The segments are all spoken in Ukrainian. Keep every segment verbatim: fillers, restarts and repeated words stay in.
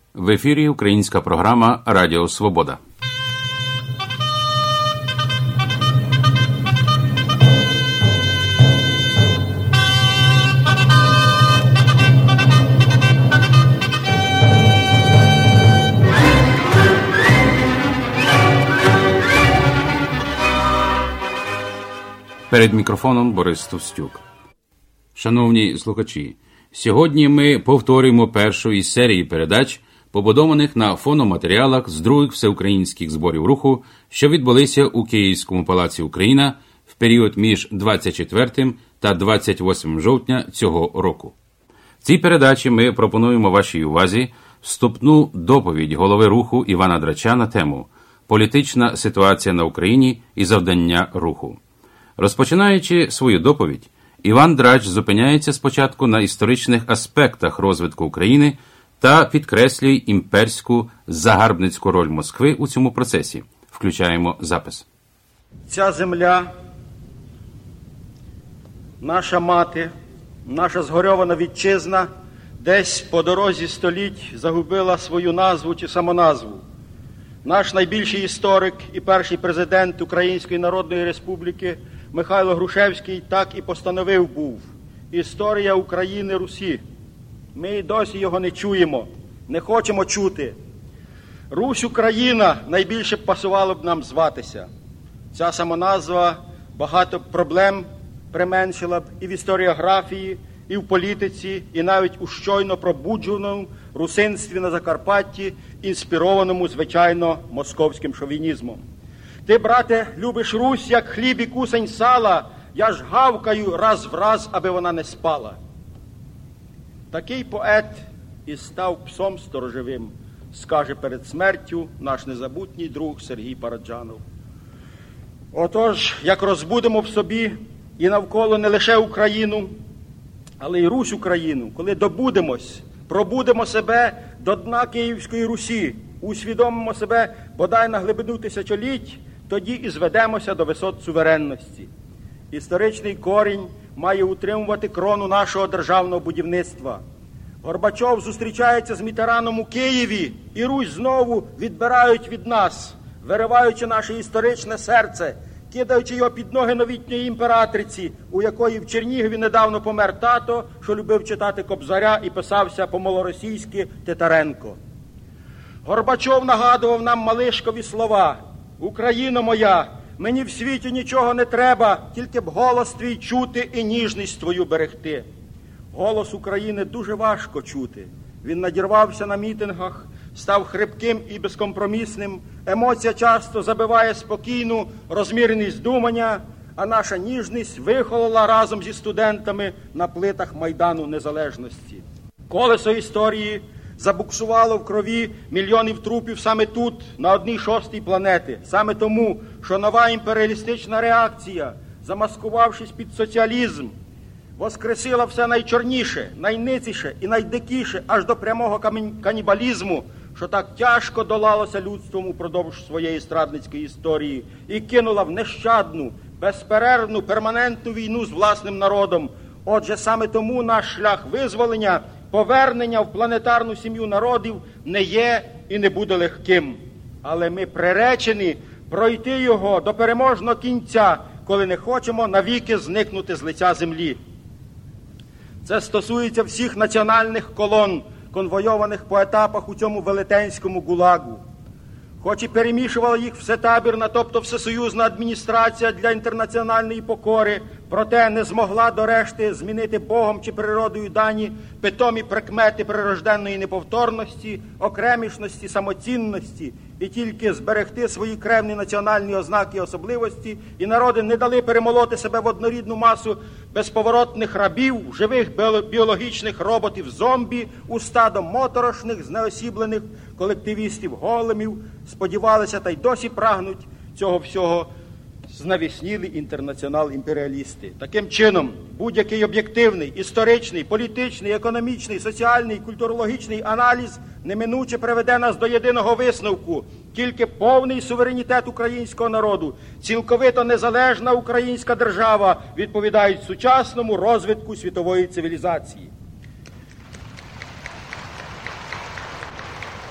В ефірі українська програма «Радіо Свобода». Перед мікрофоном Борис Товстюк. Шановні слухачі, сьогодні ми повторюємо першу із серії передач, побудованих на фономатеріалах з других всеукраїнських зборів руху, що відбулися у Київському палаці «Україна» в період між двадцять четвертим та двадцять восьмим жовтня цього року. В цій передачі ми пропонуємо вашій увазі вступну доповідь голови руху Івана Драча на тему «Політична ситуація на Україні і завдання руху». Розпочинаючи свою доповідь, Іван Драч зупиняється спочатку на історичних аспектах розвитку України та підкреслює імперську загарбницьку роль Москви у цьому процесі. Включаємо запис. Ця земля, наша мати, наша згорьована вітчизна десь по дорозі століть загубила свою назву чи самоназву. Наш найбільший історик і перший президент Української Народної Республіки Михайло Грушевський так і постановив був: «Історія України Русі». Ми й досі його не чуємо, не хочемо чути. Русь Україна найбільше пасувало б нам зватися. Ця самоназва багато проблем применшила б і в історіографії, і в політиці, і навіть у щойно пробудженому русинстві на Закарпатті, інспірованому, звичайно, московським шовінізмом. Ти, брате, любиш Русь, як хліб і кусень сала, я ж гавкаю раз в раз, аби вона не спала. Такий поет і став псом сторожовим, скаже перед смертю наш незабутній друг Сергій Параджанов. Отож, як розбудемо в собі і навколо не лише Україну, але й Русь Україну, коли добудемось, пробудемо себе до дна Київської Русі, усвідомимо себе бодай на глибину тисячоліть, тоді і зведемося до висот суверенності. Історичний корінь має утримувати крону нашого державного будівництва. Горбачов зустрічається з Мітераном у Києві, і Русь знову відбирають від нас, вириваючи наше історичне серце, кидаючи його під ноги новітньої імператриці, у якої в Чернігові недавно помер тато, що любив читати Кобзаря і писався по-малоросійськи Титаренко. Горбачов нагадував нам Малишкові слова: «Україно моя, мені в світі нічого не треба, тільки б голос твій чути і ніжність твою берегти». Голос України дуже важко чути. Він надірвався на мітингах, став хрипким і безкомпромісним, емоція часто забиває спокійну розміреність думання, а наша ніжність вихолола разом зі студентами на плитах Майдану Незалежності. Колесо історії забуксувало в крові мільйонів трупів саме тут, на одній шостій планети. Саме тому, що нова імперіалістична реакція, замаскувавшись під соціалізм, воскресила все найчорніше, найниціше і найдикіше, аж до прямого канібалізму, що так тяжко долалося людством упродовж своєї страдницької історії, і кинула в нещадну, безперервну, перманентну війну з власним народом. Отже, саме тому наш шлях визволення, повернення в планетарну сім'ю народів не є і не буде легким. Але ми приречені пройти його до переможного кінця, коли не хочемо навіки зникнути з лиця землі. Це стосується всіх національних колон, конвойованих по етапах у цьому велетенському гулагу. Хоч і перемішувала їх всетабірна, тобто всесоюзна адміністрація для інтернаціональної покори, проте не змогла до решти змінити Богом чи природою дані питомі прикмети прирожденної неповторності, окремішності, самоцінності, і тільки зберегти свої кревні національні ознаки і особливості, і народи не дали перемолоти себе в однорідну масу безповоротних рабів, живих біологічних роботів-зомбі, у стадо моторошних, знеосіблених колективістів-големів, сподівалися та й досі прагнуть цього всього знавіснілі інтернаціонал-імперіалісти. Таким чином, будь-який об'єктивний, історичний, політичний, економічний, соціальний, культурологічний аналіз неминуче приведе нас до єдиного висновку: тільки повний суверенітет українського народу, цілковито незалежна українська держава відповідають сучасному розвитку світової цивілізації.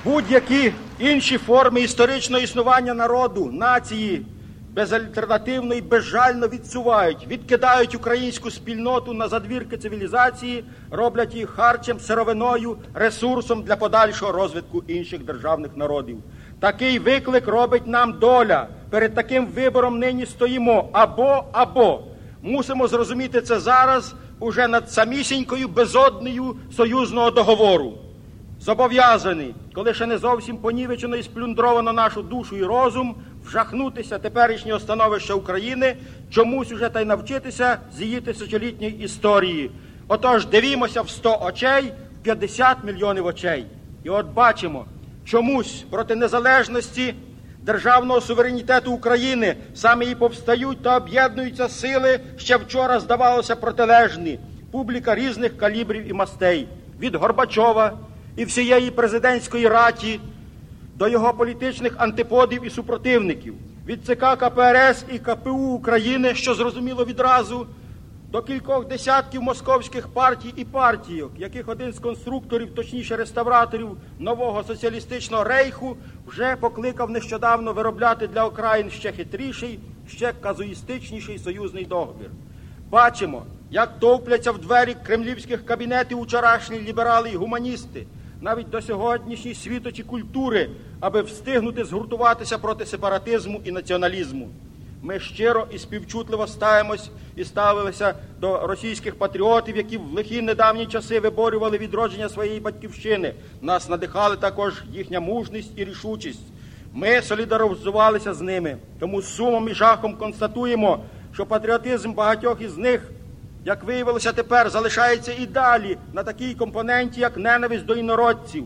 Будь-які інші форми історичного існування народу, нації безальтернативно і безжально відсувають, відкидають українську спільноту на задвірки цивілізації, роблять її харчем, сировиною, ресурсом для подальшого розвитку інших державних народів. Такий виклик робить нам доля. Перед таким вибором нині стоїмо або-або. Мусимо зрозуміти це зараз уже над самісінькою безоднею союзного договору. Зобов'язаний, коли ще не зовсім понівечено і сплюндровано нашу душу і розум, вжахнутися теперішнього становища України, чомусь уже та й навчитися з її тисячолітньої історії. Отож, дивімося в сто очей, п'ятдесят мільйонів очей. І от бачимо, чомусь проти незалежності державного суверенітету України саме і повстають та об'єднуються сили, ще вчора здавалося протилежні, публіка різних калібрів і мастей, від Горбачова і всієї президентської раті до його політичних антиподів і супротивників, від ЦК КПРС і КПУ України, що зрозуміло відразу, до кількох десятків московських партій і партійок, яких один з конструкторів, точніше реставраторів нового соціалістичного рейху вже покликав нещодавно виробляти для окраїн ще хитріший, ще казуїстичніший союзний договір. Бачимо, як товпляться в двері кремлівських кабінетів учорашні ліберали і гуманісти, навіть до сьогоднішньої світочі культури, аби встигнути згуртуватися проти сепаратизму і націоналізму. Ми щиро і співчутливо ставимось і ставилися до російських патріотів, які в лихі недавні часи виборювали відродження своєї батьківщини. Нас надихали також їхня мужність і рішучість. Ми солідаризувалися з ними, тому з сумом і жахом констатуємо, що патріотизм багатьох із них, як виявилося тепер, залишається і далі на такій компоненті, як ненависть до інородців,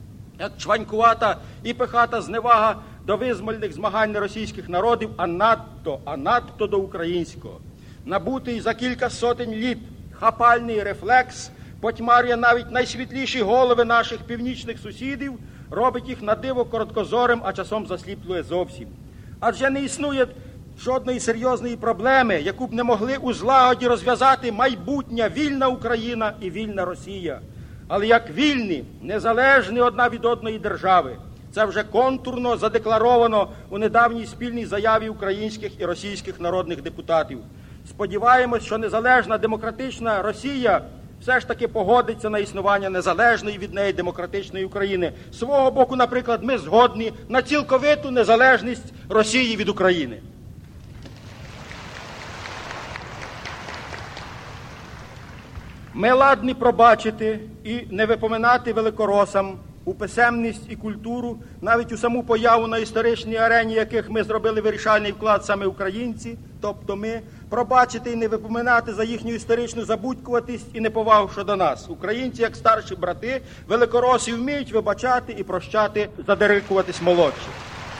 як чванькувата і пихата зневага до визвольних змагань російських народів, а надто, а надто до українського. Набутий за кілька сотень літ хапальний рефлекс потьмарює навіть найсвітліші голови наших північних сусідів, робить їх на диво короткозорим, а часом засліплює зовсім. Адже не існує жодної серйозної проблеми, яку б не могли у злагоді розв'язати майбутня вільна Україна і вільна Росія. Але як вільні, незалежні одна від одної держави. Це вже контурно задекларовано у недавній спільній заяві українських і російських народних депутатів. Сподіваємось, що незалежна демократична Росія все ж таки погодиться на існування незалежної від неї демократичної України. З свого боку, наприклад, ми згодні на цілковиту незалежність Росії від України. Ми ладні пробачити і не випоминати великоросам у писемність і культуру, навіть у саму появу на історичній арені, яких ми зробили вирішальний вклад саме українці, тобто ми, пробачити і не випоминати за їхню історичну забудькуватість і неповагу щодо нас. Українці, як старші брати, великороси вміють вибачати і прощати, задирикуватись молодші.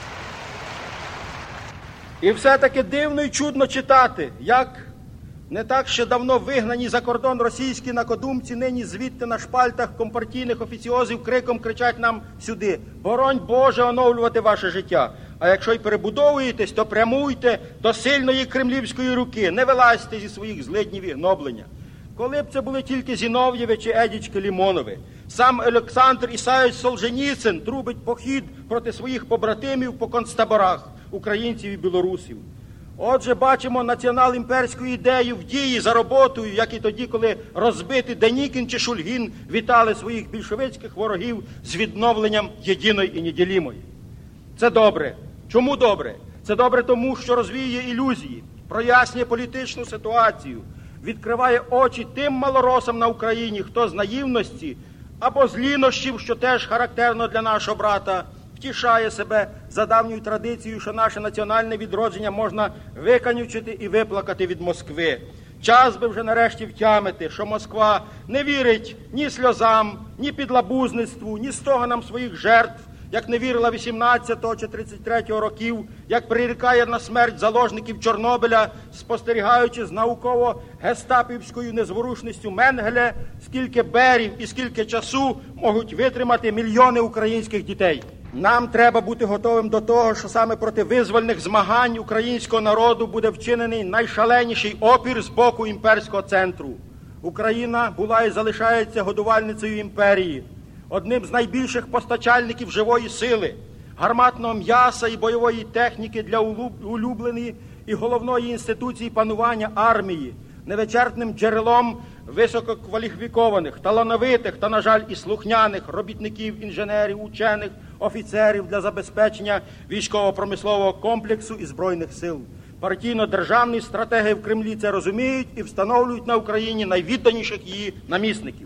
І все-таки дивно і чудно читати, як не так ще давно вигнані за кордон російські накодумці нині звідти на шпальтах компартійних офіціозів криком кричать нам сюди: «Боронь Боже оновлювати ваше життя! А якщо й перебудовуєтесь, то прямуйте до сильної кремлівської руки, не вилазьте зі своїх злиднів і гноблення». Коли б це були тільки Зінов'єви чи Едічки Лімонови. Сам Олександр Ісайович Солженіцин трубить похід проти своїх побратимів по концтаборах, українців і білорусів. Отже, бачимо націонал-імперську ідею в дії за роботою, як і тоді, коли розбиті Денікін чи Шульгін вітали своїх більшовицьких ворогів з відновленням єдиної і неділімої. Це добре. Чому добре? Це добре тому, що розвіює ілюзії, прояснює політичну ситуацію, відкриває очі тим малоросам на Україні, хто з наївності або з лінощів, що теж характерно для нашого брата, втішає себе за давньою традицією, що наше національне відродження можна виканючити і виплакати від Москви. Час би вже нарешті втямити, що Москва не вірить ні сльозам, ні підлабузництву, ні стогонам своїх жертв, як не вірила вісімнадцятого чи тридцять третього років, як прирікає на смерть заложників Чорнобиля, спостерігаючи з науково-гестапівською незворушністю Менгеля, скільки берів і скільки часу можуть витримати мільйони українських дітей. Нам треба бути готовим до того, що саме проти визвольних змагань українського народу буде вчинений найшаленіший опір з боку імперського центру. Україна була і залишається годувальницею імперії. одним з найбільших постачальників живої сили, гарматного м'яса і бойової техніки для улюбленої і головної інституції панування армії, невичерпним джерелом висококваліфікованих, талановитих та, на жаль, і слухняних робітників, інженерів, учених, офіцерів для забезпечення військово-промислового комплексу і Збройних сил. Партійно-державні стратегії в Кремлі це розуміють і встановлюють на Україні найвідданіших її намісників.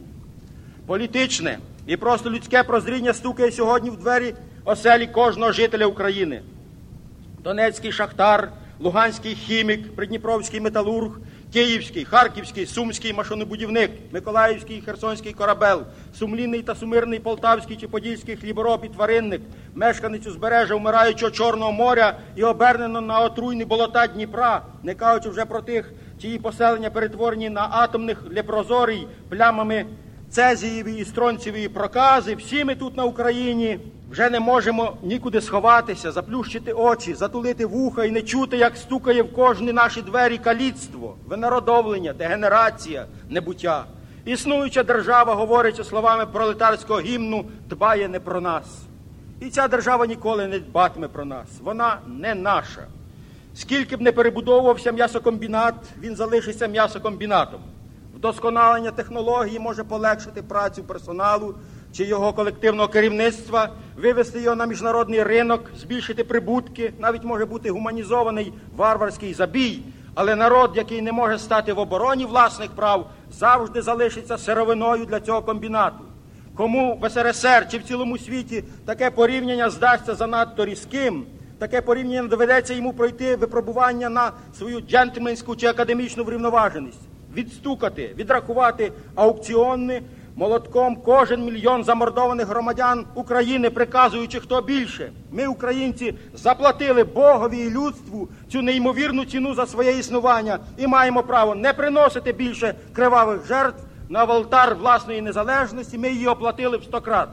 Політичне і просто людське прозріння стукає сьогодні в двері оселі кожного жителя України. Донецький шахтар, Луганський хімік, Придніпровський металург, Київський, Харківський, Сумський машинобудівник, Миколаївський і Херсонський корабель, сумлінний та сумирний Полтавський чи Подільський хлібороб і тваринник, мешканець узбережжя вмираючого Чорного моря і обернено на отруйні болота Дніпра, не кажучи вже про тих, чиї поселення перетворені на атомних лепрозорій плямами цезієві і стронцеві прокази, всі ми тут на Україні вже не можемо нікуди сховатися, заплющити очі, затулити вуха і не чути, як стукає в кожні наші двері каліцтво, винародовлення, дегенерація, небуття. Існуюча держава, говорячи словами пролетарського гімну, дбає не про нас. І ця держава ніколи не дбатиме про нас. Вона не наша. Скільки б не перебудовувався м'ясокомбінат, він залишиться м'ясокомбінатом. Вдосконалення технології може полегшити працю персоналу чи його колективного керівництва, вивести його на міжнародний ринок, збільшити прибутки, навіть може бути гуманізований варварський забій, але народ, який не може стати в обороні власних прав, завжди залишиться сировиною для цього комбінату. Кому в ес ер ес ер чи в цілому світі таке порівняння здасться занадто різким, таке порівняння доведеться йому пройти випробування на свою джентльменську чи академічну врівноваженість, відстукати, відрахувати аукціонні молотком кожен мільйон замордованих громадян України, приказуючи, хто більше. Ми, українці, заплатили Богові і людству цю неймовірну ціну за своє існування і маємо право не приносити більше кривавих жертв на валтар власної незалежності. Ми її оплатили в сто крат.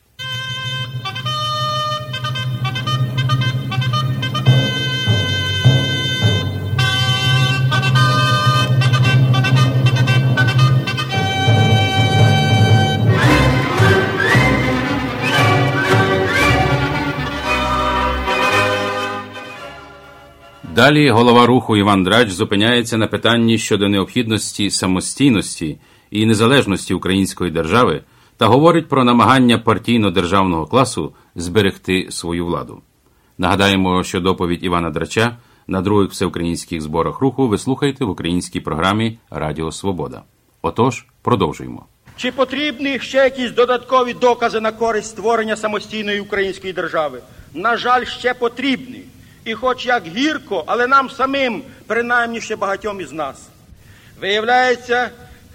Далі голова руху Іван Драч зупиняється на питанні щодо необхідності самостійності і незалежності української держави та говорить про намагання партійно-державного класу зберегти свою владу. Нагадаємо, що доповідь Івана Драча на других всеукраїнських зборах руху ви слухаєте в українській програмі «Радіо Свобода». Отож, продовжуємо. Чи потрібні ще якісь додаткові докази на користь створення самостійної української держави? На жаль, ще потрібні. І хоч як гірко, але нам самим, принаймні ще багатьом із нас. Виявляється,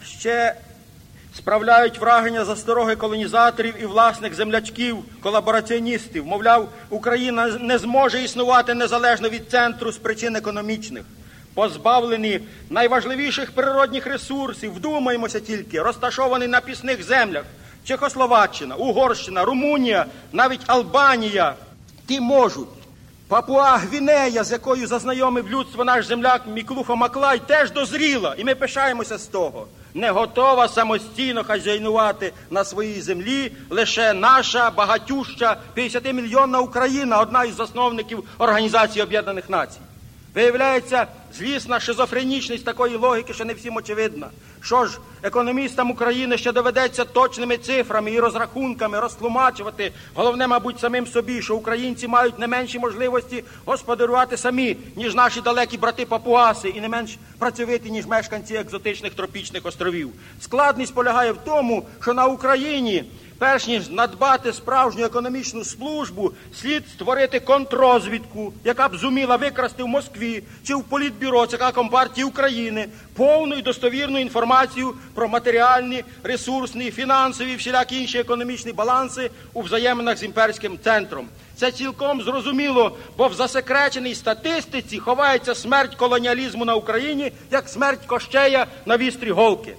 ще справляють враження застороги колонізаторів і власних землячків, колабораціоністів. Мовляв, Україна не зможе існувати незалежно від центру з причин економічних. Позбавлені найважливіших природних ресурсів, вдумаємося тільки, розташовані на пісних землях. Чехословаччина, Угорщина, Румунія, навіть Албанія. Ті можуть. Папуа-Гвінея, з якою зазнайомив людство наш земляк Міклухо Маклай, теж дозріла, і ми пишаємося з того. Не готова самостійно хазяйнувати на своїй землі лише наша багатюща п'ятдесятимільйонна Україна, одна із засновників Організації Об'єднаних Націй. Виявляється, злісна шизофренічність такої логіки ще не всім очевидна. Що ж, економістам України ще доведеться точними цифрами і розрахунками розтлумачувати, головне, мабуть, самим собі, що українці мають не менші можливості господарювати самі, ніж наші далекі брати-папуаси, і не менш працьовиті, ніж мешканці екзотичних тропічних островів. Складність полягає в тому, що на Україні, перш ніж надбати справжню економічну службу, слід створити контррозвідку, яка б зуміла викрасти в Москві чи в Політбюро ЦК Компартії України повну і достовірну інформацію про матеріальні, ресурсні, фінансові, всілякі інші економічні баланси у взаєминах з імперським центром. Це цілком зрозуміло, бо в засекреченій статистиці ховається смерть колоніалізму на Україні, як смерть Кощея на вістрі голки.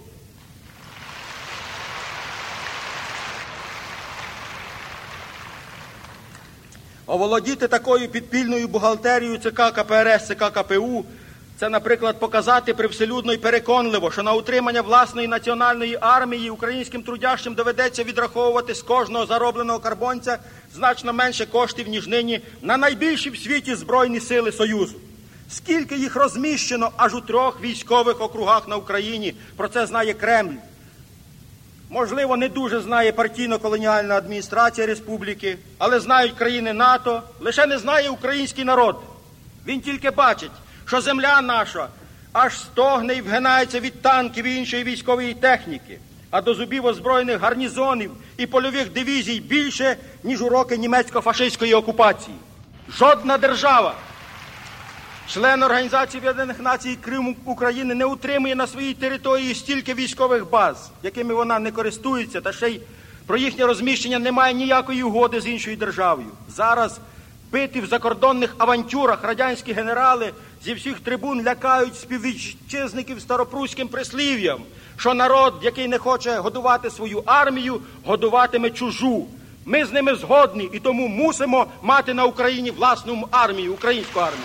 Оволодіти такою підпільною бухгалтерією ЦК ка пе ер ес, ЦК ка пе у Це, наприклад, показати привселюдно і переконливо, що на утримання власної національної армії українським трудящим доведеться відраховувати з кожного заробленого карбонця значно менше коштів, ніж нині на найбільші в світі Збройні сили Союзу. Скільки їх розміщено аж у трьох військових округах на Україні, про це знає Кремль. Можливо, не дуже знає партійно-колоніальна адміністрація республіки, але знають країни НАТО, лише не знає український народ. Він тільки бачить, що земля наша аж стогне і вгинається від танків і іншої військової техніки, а до зубів озброєних гарнізонів і польових дивізій більше, ніж у роки німецько-фашистської окупації. Жодна держава, член Організації Об'єднаних Націй Крим України, не утримує на своїй території стільки військових баз, якими вона не користується, та ще й про їхнє розміщення немає ніякої угоди з іншою державою. Зараз биті в закордонних авантюрах радянські генерали зі всіх трибун лякають співвітчизників старопруським прислів'ям, що народ, який не хоче годувати свою армію, годуватиме чужу. Ми з ними згодні і тому мусимо мати на Україні власну армію, українську армію.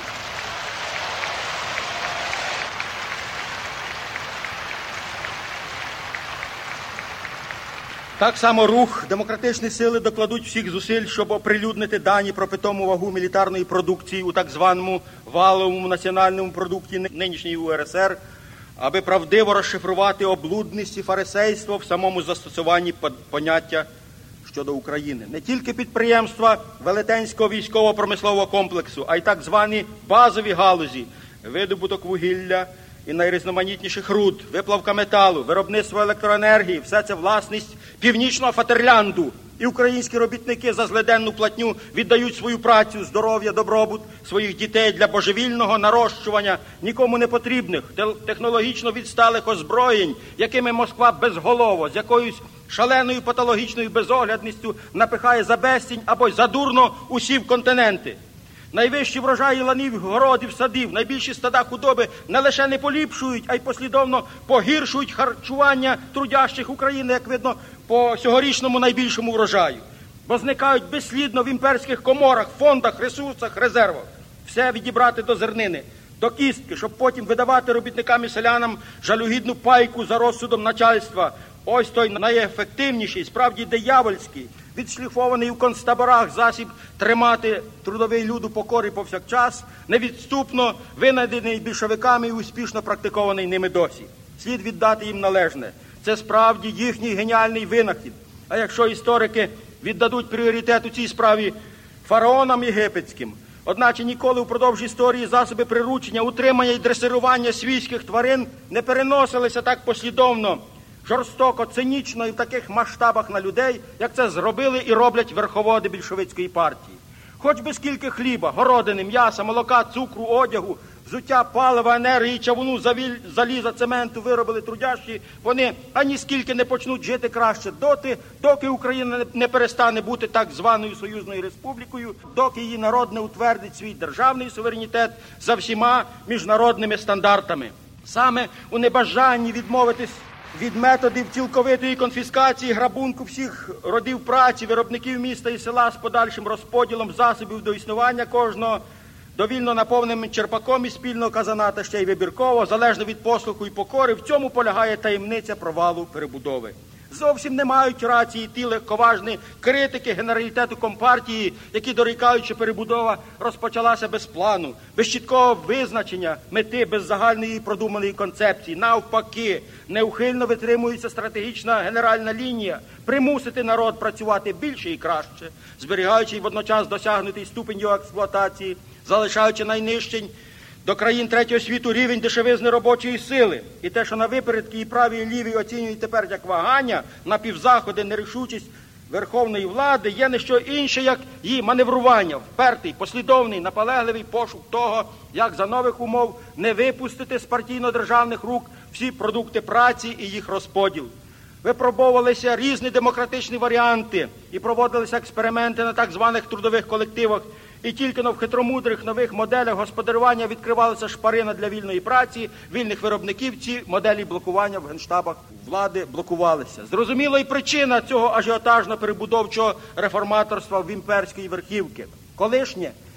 Так само рух «Демократичні сили» докладуть всіх зусиль, щоб оприлюднити дані про питому вагу мілітарної продукції у так званому валовому національному продукті нинішньої У Ер Ес Ер, аби правдиво розшифрувати облудність і фарисейство в самому застосуванні поняття щодо України. Не тільки підприємства велетенського військово-промислового комплексу, а й так звані базові галузі – видобуток вугілля і найрізноманітніших руд, виплавка металу, виробництво електроенергії – все це власність північного Фатерлянду. І українські робітники за злиденну платню віддають свою працю, здоров'я, добробут своїх дітей для божевільного нарощування нікому не потрібних, технологічно відсталих озброєнь, якими Москва безголово, з якоюсь шаленою патологічною безоглядністю напихає за безцінь або й задурно усі в континенти. Найвищі врожаї ланів, городів, садів, найбільші стада худоби не лише не поліпшують, а й послідовно погіршують харчування трудящих України, як видно, по цьогорічному найбільшому врожаю. Бо зникають безслідно в імперських коморах, фондах, ресурсах, резервах. Все відібрати до зернини, до кістки, щоб потім видавати робітникам і селянам жалюгідну пайку за розсудом начальства. Ось той найефективніший, справді диявольський, відшліфований у концтаборах засіб тримати трудовий люд у покорі повсякчас, невідступно винайдений більшовиками і успішно практикований ними досі. Слід віддати їм належне. Це справді їхній геніальний винахід. А якщо історики віддадуть пріоритет у цій справі фараонам єгипетським, одначе ніколи впродовж історії засоби приручення, утримання і дресирування свійських тварин не переносилися так послідовно, жорстоко, цинічно і в таких масштабах на людей, як це зробили і роблять верховоди більшовицької партії. Хоч би скільки хліба, городини, м'яса, молока, цукру, одягу, взуття, палива, енергії, чавуну, заліза, цементу виробили трудящі, вони ані скільки не почнуть жити краще доти, доки Україна не перестане бути так званою союзною республікою, доки її народ не утвердить свій державний суверенітет за всіма міжнародними стандартами. Саме у небажанні відмовитись від методів цілковитої конфіскації, грабунку всіх родів праці, виробників міста і села з подальшим розподілом засобів до існування кожного, довільно наповненим черпаком із спільного казана та ще й вибірково, залежно від послуху і покори, в цьому полягає таємниця провалу перебудови. Зовсім не мають рації ті легковажні критики генералітету Компартії, які дорікають, що перебудова розпочалася без плану, без чіткого визначення мети, без загальної і продуманої концепції. Навпаки, неухильно витримується стратегічна генеральна лінія примусити народ працювати більше і краще, зберігаючи й водночас досягнутий ступінь його експлуатації, залишаючи найнижчий до країн третього світу рівень дешевизни робочої сили. І те, що на випередки і праві, і ліві оцінюють тепер як вагання, напівзаходи, нерішучість верховної влади, є не що інше, як її маневрування, впертий, послідовний, наполегливий пошук того, як за нових умов не випустити з партійно-державних рук всі продукти праці і їх розподіл. Випробовувалися різні демократичні варіанти і проводилися експерименти на так званих трудових колективах. І тільки в хитромудрих нових моделях господарювання відкривалася шпарина для вільної праці, вільних виробників, ці моделі блокування в генштабах влади блокувалися. Зрозуміло і причина цього ажіотажно-перебудовчого реформаторства в імперської верхівки. Колишнє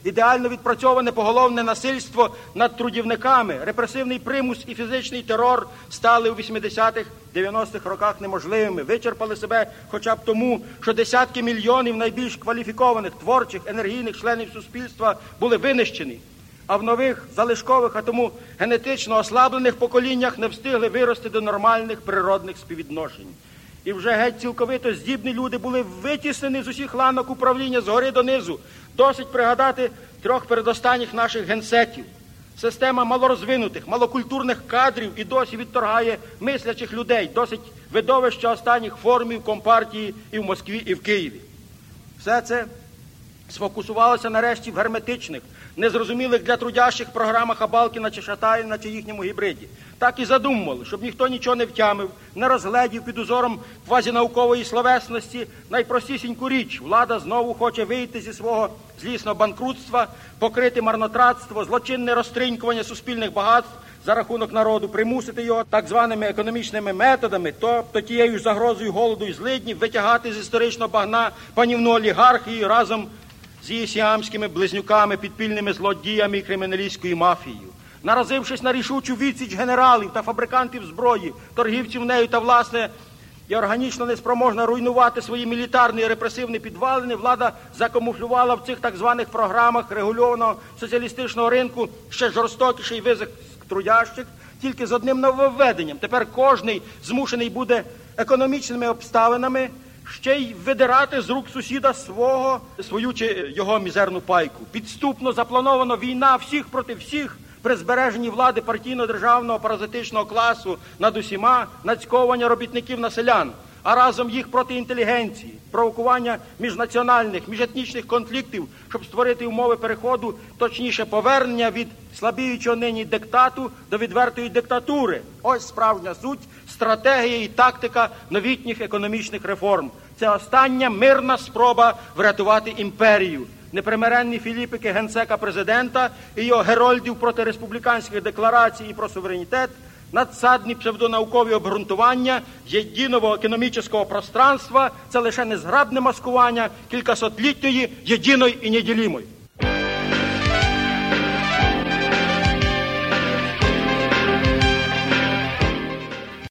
ідеально відпрацьоване поголовне насильство над трудівниками, репресивний примус і фізичний терор стали у вісімдесятих, дев'яностих роках неможливими, вичерпали себе хоча б тому, що десятки мільйонів найбільш кваліфікованих, творчих, енергійних членів суспільства були винищені, а в нових, залишкових, а тому генетично ослаблених поколіннях не встигли вирости до нормальних природних співвідношень. І вже геть цілковито здібні люди були витіснені з усіх ланок управління згори донизу. Досить пригадати трьох передостанніх наших генсеків. Система малорозвинутих, малокультурних кадрів і досі відторгає мислячих людей. Досить видовища останніх формів Компартії і в Москві, і в Києві. Все це сфокусувалося нарешті в герметичних, незрозумілих для трудящих програмах Абалкіна чи Шатайліна чи їхньому гібриді. Так і задумували, щоб ніхто нічого не втямив, не розгледів під узором квазінаукової словесності найпростісіньку річ. Влада знову хоче вийти зі свого злісного банкрутства, покрити марнотратство, злочинне розтринькування суспільних багатств за рахунок народу, примусити його так званими економічними методами, тобто тією ж загрозою голоду і злиднів, витягати з історичного багна панівну олігархію разом з її сіамськими близнюками, підпільними злодіями і криміналістською мафією. Наразившись на рішучу відсіч генералів та фабрикантів зброї, торгівців нею та, власне, і органічно неспроможна руйнувати свої мілітарні і репресивні підвалини, влада закамуфлювала в цих так званих програмах регульованого соціалістичного ринку ще жорстокіший визик трудящих, тільки з одним нововведенням. Тепер кожний змушений буде економічними обставинами ще й видирати з рук сусіда свого, свою чи його мізерну пайку. Підступно заплановано війна всіх проти всіх при збереженні влади партійно-державного паразитичного класу над усіма, нацьковування робітників на селян, а разом їх проти інтелігенції, провокування міжнаціональних, міжетнічних конфліктів, щоб створити умови переходу, точніше повернення від слабіючого нині диктату до відвертої диктатури. Ось справжня суть, стратегія і тактика новітніх економічних реформ. Це остання мирна спроба врятувати імперію. Непримиренні філіпики генсека президента і його герольдів проти республіканських декларацій і про суверенітет, надсадні псевдонаукові обґрунтування єдиного економічного пространства – це лише незграбне маскування кількасотлітньої єдиної і неділімої.